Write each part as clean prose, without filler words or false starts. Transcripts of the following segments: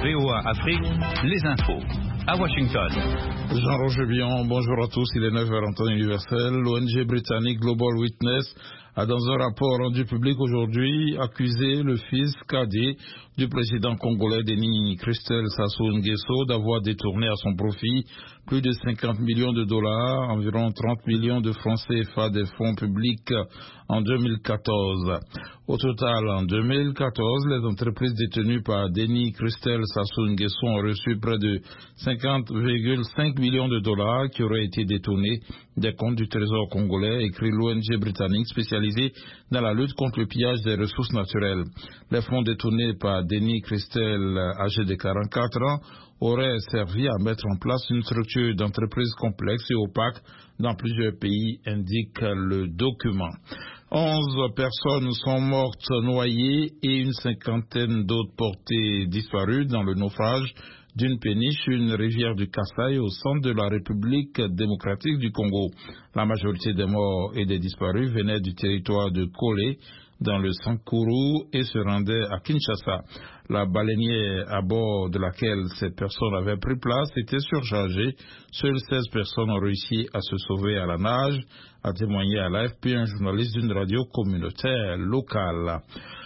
VOA Afrique, les infos. À Washington. Jean-Roger Bion, bonjour à tous. Il est 9h en temps universel. L'ONG britannique Global Witness a, dans un rapport rendu public aujourd'hui, accusé le fils cadet du président congolais Denis Christel Sassou Nguesso d'avoir détourné à son profit plus de 50 millions de dollars, environ 30 millions de francs CFA des fonds publics en 2014. Au total, en 2014, les entreprises détenues par Denis Christel Sassou Nguesso ont reçu près de 50,5 millions de dollars qui auraient été détournés des comptes du Trésor congolais, écrit l'ONG britannique spécialisée dans la lutte contre le pillage des ressources naturelles. Les fonds détournés par Denis Christel, âgé de 44 ans, auraient servi à mettre en place une structure d'entreprise complexe et opaque dans plusieurs pays, indique le document. 11 personnes sont mortes noyées et une cinquantaine d'autres portées disparues dans le naufrage d'une péniche, une rivière du Kasaï au centre de la République démocratique du Congo. La majorité des morts et des disparus venaient du territoire de Kolé, dans le Sankuru, et se rendaient à Kinshasa. La baleinière à bord de laquelle ces personnes avaient pris place était surchargée. Seules 16 personnes ont réussi à se sauver à la nage, a témoigné à l'AFP un journaliste d'une radio communautaire locale.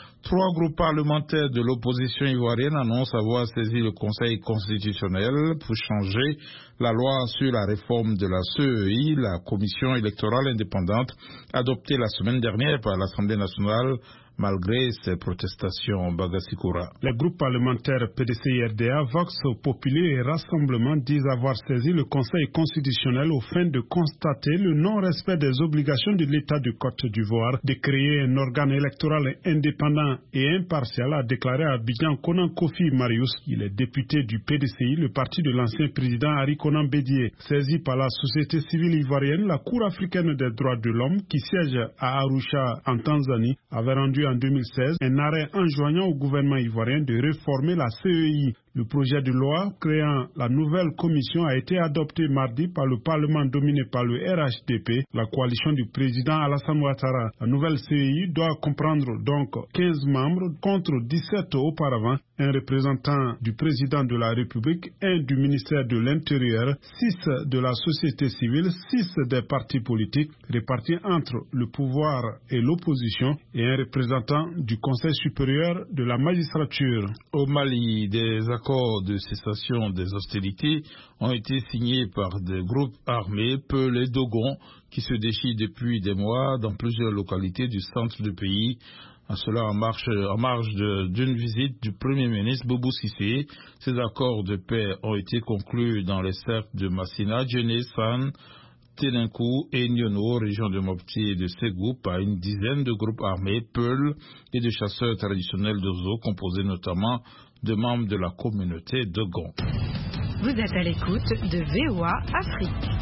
3 groupes parlementaires de l'opposition ivoirienne annoncent avoir saisi le Conseil constitutionnel pour changer la loi sur la réforme de la CEI, la commission électorale indépendante, adoptée la semaine dernière par l'Assemblée nationale, malgré ses protestations. Bagasikura. Les groupes parlementaires PDC-RDA, Vox Populi et Rassemblement disent avoir saisi le Conseil constitutionnel au fin de constater le non-respect des obligations de l'État de Côte d'Ivoire de créer un organe électoral indépendant et impartial, a déclaré à Abidjan Konan Kofi Marius. Il est député du PDCI, le parti de l'ancien président Ari Konan Bédié. Saisi par la société civile ivoirienne, la Cour africaine des droits de l'homme, qui siège à Arusha en Tanzanie, avait rendu en 2016 un arrêt enjoignant au gouvernement ivoirien de réformer la CEI. Le projet de loi créant la nouvelle commission a été adopté mardi par le Parlement dominé par le RHDP, la coalition du président Alassane Ouattara. La nouvelle CEI doit comprendre donc 15 membres contre 17 auparavant, un représentant du président de la République, un du ministère de l'Intérieur, 6 de la société civile, 6 des partis politiques, répartis entre le pouvoir et l'opposition, et un représentant du Conseil supérieur de la magistrature. Au Mali, des accords de cessation des hostilités ont été signés par des groupes armés, Peul et Dogon, qui se déchirent depuis des mois dans plusieurs localités du centre du pays. Cela en marge d'une visite du Premier ministre Boubou Cissé. Ces accords de paix ont été conclus dans les cercles de Massina, Djené, San, Télinkou et Nyono, région de Mopti et de Ségou, par une dizaine de groupes armés, Peul et de chasseurs traditionnels d'Ozo, composés notamment de membres de la communauté Dogon. Vous êtes à l'écoute de VOA Afrique.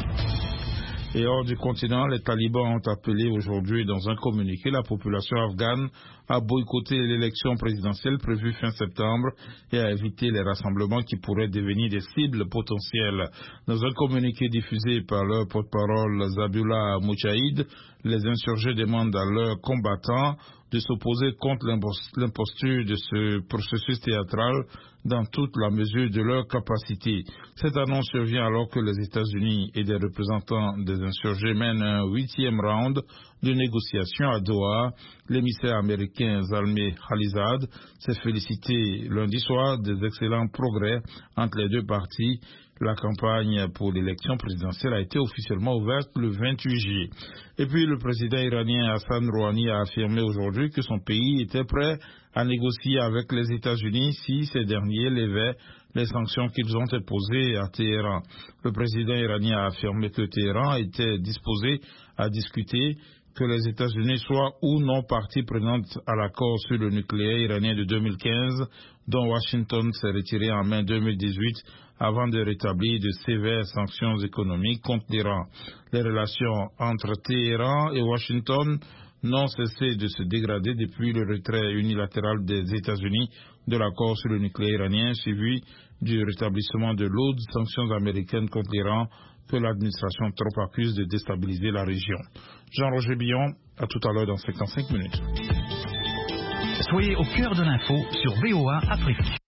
Et hors du continent, les talibans ont appelé aujourd'hui dans un communiqué la population afghane à boycotter l'élection présidentielle prévue fin septembre et à éviter les rassemblements qui pourraient devenir des cibles potentielles. Dans un communiqué diffusé par leur porte-parole Zabullah Mouchaïd, les insurgés demandent à leurs combattants de s'opposer contre l'imposture de ce processus théâtral dans toute la mesure de leur capacité. Cette annonce survient alors que les États-Unis et des représentants des insurgés mènent un 8e round de négociations à Doha. L'émissaire américain Zalmay Khalilzad s'est félicité lundi soir des excellents progrès entre les deux parties. La campagne pour l'élection présidentielle a été officiellement ouverte le 28 juillet. Et puis le président iranien Hassan Rouhani a affirmé aujourd'hui que son pays était prêt à négocier avec les États-Unis si ces derniers levaient les sanctions qu'ils ont imposées à Téhéran. Le président iranien a affirmé que Téhéran était disposé à discuter, que les États-Unis soient ou non partie prenante à l'accord sur le nucléaire iranien de 2015, dont Washington s'est retiré en mai 2018 avant de rétablir de sévères sanctions économiques contre l'Iran. Les relations entre Téhéran et Washington n'ont cessé de se dégrader depuis le retrait unilatéral des États-Unis de l'accord sur le nucléaire iranien, suivi du rétablissement de lourdes sanctions américaines contre l'Iran que l'administration Trump accuse de déstabiliser la région. Jean-Roger Bion, à tout à l'heure dans 55 minutes. Soyez au cœur de l'info sur VOA Afrique.